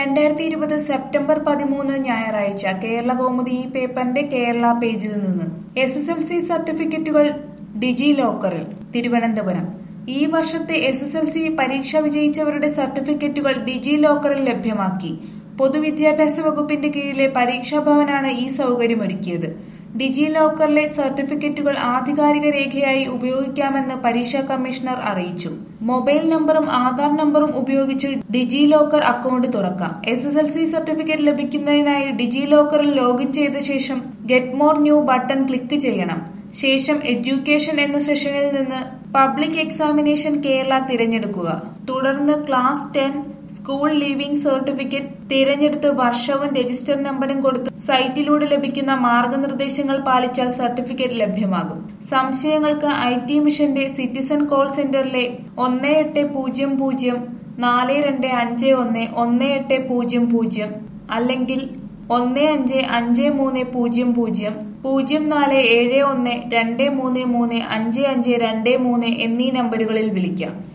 2020 September 13 ഞായറാഴ്ച കേരളകൗമുദി ഈ പേപ്പറിന്റെ കേരള പേജിൽ നിന്ന് SSLC സർട്ടിഫിക്കറ്റുകൾ ഡിജി ലോക്കറിൽ. തിരുവനന്തപുരം. ഈ വർഷത്തെ SSLC പരീക്ഷ വിജയിച്ചവരുടെ സർട്ടിഫിക്കറ്റുകൾ ഡിജി ലോക്കറിൽ ലഭ്യമാക്കി. പൊതുവിദ്യാഭ്യാസ വകുപ്പിന്റെ കീഴിലെ പരീക്ഷാ ഭവനാണ് ഈ സൗകര്യമൊരുക്കിയത്. ഡിജി ലോക്കറിലെ സർട്ടിഫിക്കറ്റുകൾ ആധികാരിക രേഖയായി ഉപയോഗിക്കാമെന്ന് പരീക്ഷാ കമ്മീഷണർ അറിയിച്ചു. മൊബൈൽ നമ്പറും ആധാർ നമ്പറും ഉപയോഗിച്ച് ഡിജി ലോക്കർ അക്കൗണ്ട് തുറക്കാം. SSLC സർട്ടിഫിക്കറ്റ് ലഭിക്കുന്നതിനായി ഡിജി ലോക്കറിൽ ലോഗിൻ ചെയ്ത ശേഷം get more new button click ചെയ്യണം. ശേഷം എഡ്യൂക്കേഷൻ എന്ന സെഷനിൽ നിന്ന് പബ്ലിക് എക്സാമിനേഷൻ കേരള തിരഞ്ഞെടുക്കുക. തുടർന്ന് ക്ലാസ് 10 സ്കൂൾ ലീവിംഗ് സർട്ടിഫിക്കറ്റ് തിരഞ്ഞെടുത്ത് വർഷവും രജിസ്റ്റർ നമ്പറും കൊടുത്ത് സൈറ്റിലൂടെ ലഭിക്കുന്ന മാർഗനിർദ്ദേശങ്ങൾ പാലിച്ചാൽ സർട്ടിഫിക്കറ്റ് ലഭ്യമാകും. സംശയങ്ങൾക്ക് IT മിഷന്റെ സിറ്റിസൺ കോൾ സെന്ററിലെ 180042511800 അല്ലെങ്കിൽ 155300 047123355323 എന്നീ നമ്പറുകളിൽ വിളിക്കാം.